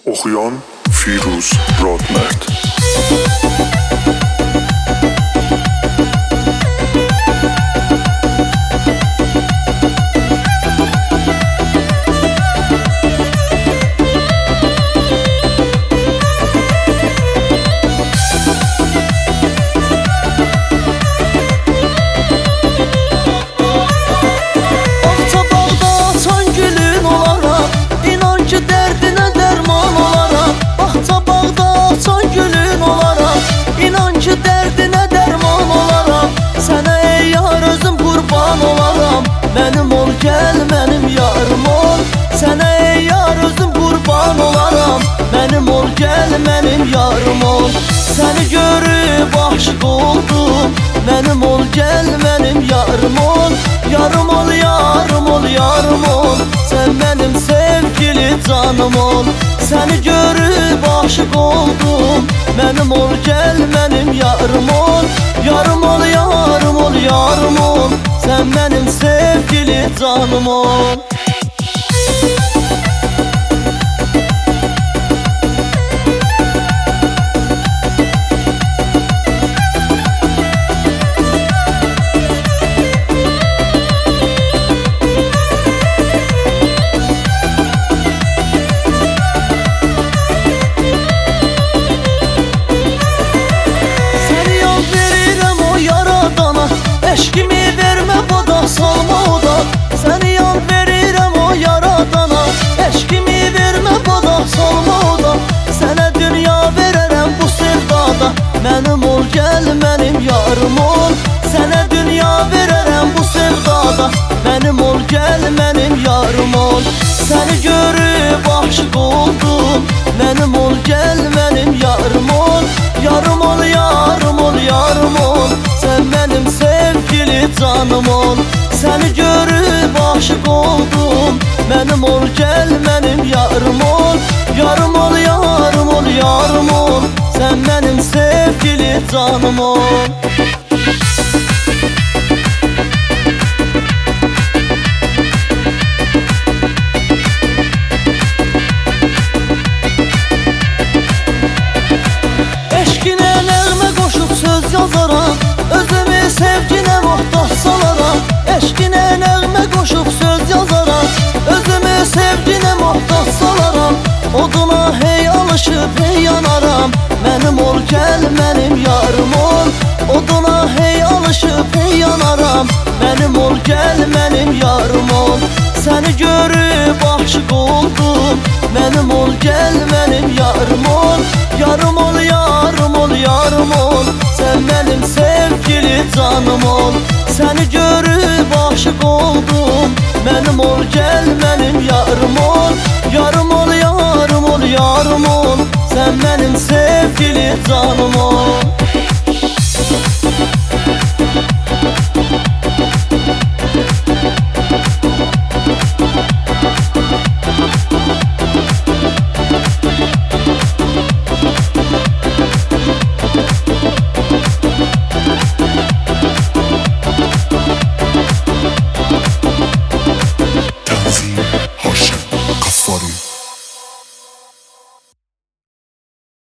Oxuyan Firuz Rodmert. Mənim ol, gəl mənim yarım ol. Sənə ey yar özüm qurban olaram. Mənim ol, gəl mənim yarım ol. Səni görüb aşık oldum. Mənim ol, gəl mənim yarım ol. Yarım ol, yarım ol, yarım ol. Sən mənim sevgili canım ol. Səni görüb aşık oldum. Mənim ol, gəl mənim yarım ol. Yarım ol, yarım ol, yarım ol. Sen benim sevgili canım ol. Seni yol veririm o yaradana. Eşkimi verme boda, salma oda. Seni yan veririm o yaradana. Eşkimi verme boda, salma oda. Sənə dünya verərəm bu sevdada. Mənim ol, gəl mənim yarım ol. Sənə dünya verərəm bu sevdada. Mənim ol, gəl mənim yarım ol. Səni görüb aşık oldum. Mənim ol, gəl mənim yarım ol. Yarım ol, yarım ol, yarım ol. Sen benim sevgili canım ol. Səni görüb aşık oldum. Mənim ol, gəl mənim yarım ol. Yarım ol, yarım ol, yarım ol. Sen benim sevgili canım ol. Eşkine nəğmə qoşub söz yazaram. Özümü sevginə muhtaç salaram. Eşkine nəğmə qoşub söz yazaram. Özümü sevginə muhtaç salaram. Oduna hey alışıb hey yanaram. Mənim ol, gəl mənim yarım ol. Oduna hey alışıb hey yanaram. Mənim ol, gəl mənim yarım ol. Səni görüb aşık oldum. Mənim ol, gəl mənim yarım ol. Yarım ol, yarım ol, yarım ol. Sen benim sevgili canım ol. Səni görüb aşık oldum. Mənim ol, gəl mənim yarım ol. Yarım ol, yarım ol, yarım ol. Sen benim sevgili canım ol.